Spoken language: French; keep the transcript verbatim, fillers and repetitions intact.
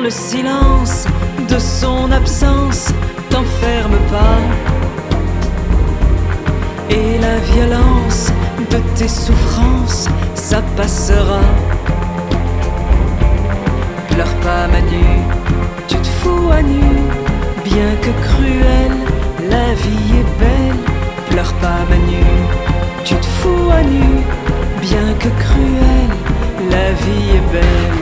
le silence de son absence, t'enferme pas. Et la violence de tes souffrances, ça passera. Pleure pas Manu, tu te fous à nu, bien que cruelle, la vie est belle. Pleure pas Manu, tu te fous à nu, bien que cruelle, la vie est belle.